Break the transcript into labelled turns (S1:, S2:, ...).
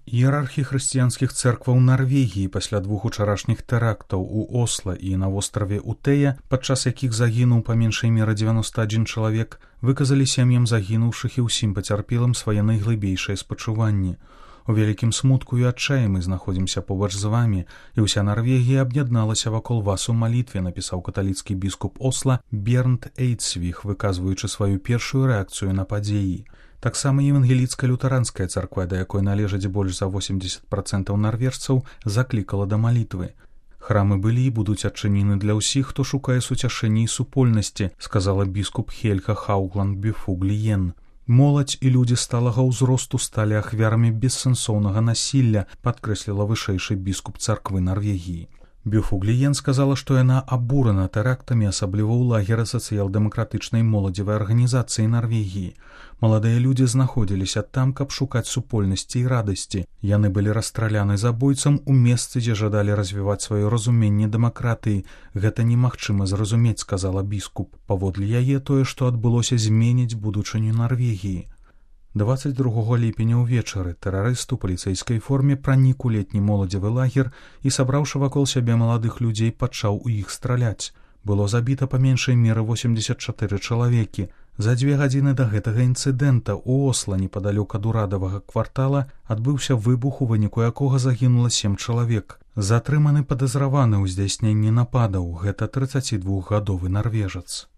S1: Іерархі хрысціянскіх цэркваў Нарвегіі пасля 2 учарашніх тэрактаў у Осла і на востраве Утэя, падчас якіх загінуў па меншай меры 91 чалавек, выказалі сям'ям загінуўшых і ўсім пацярпелым свае найглыбейшыя спачуванні. У вялікім смутку і адчаі мы знаходзімся побач з вамі, і ўся Нарвегія аб'ядналася вакол вас у малітве, напісаў каталіцкі біскуп Осла Бернт Эйдсвіх, выказваючы сваю першую рэакцыю на падзеі. Таксама евангеліцка-лютэранская царква, да якой належыць больш за 80% нарвежцаў, заклікала да малітвы. Храмы былі і будуць адчынены для ўсіх, хто шукае суцяшэння і супольнасці, сказала біскуп Хельга Хаугланд-Бюфугліен. Моладзь і людзі сталага ўзросту сталі ахвярамі бессэнсоўнага насілля, падкрэсліла вышэйшы біскуп царквы Нарвегіі. Бюфугліен сказала, што яна абурана тэрактамі, асабліва ў лагеры сацыял-дэмакратычнай моладзевай арганізацыі Нарвегіі. Маладыя людзі знаходзіліся там, каб шукаць супольнасці і радасці. Яны былі расстраляны забойцам у месцы, дзе жадалі развіваць сваё разуменне дэмакратыі. Гэта немагчыма зразумець, сказала біскуп. Паводле яе тое, што адбылося, зменіць будучыню Нарвегіі. 22 ліпеня ўвечары тэрарыст у паліцэйскай форме пранік у летні моладзевы лагер і, сабраўшы вакол сябе маладых людзей, пачаў у іх страляць. Было забіта па меншай меры 84 чалавекі. За 2 гадзіны да гэтага інцыдэнта ў Осла, непадалёк ад урадавага квартала, адбыўся выбух, у выніку якога загінула 7 чалавек. Затрыманы падазраваны ў здзяйсненні нападаў, гэта 32-гадовы нарвежац.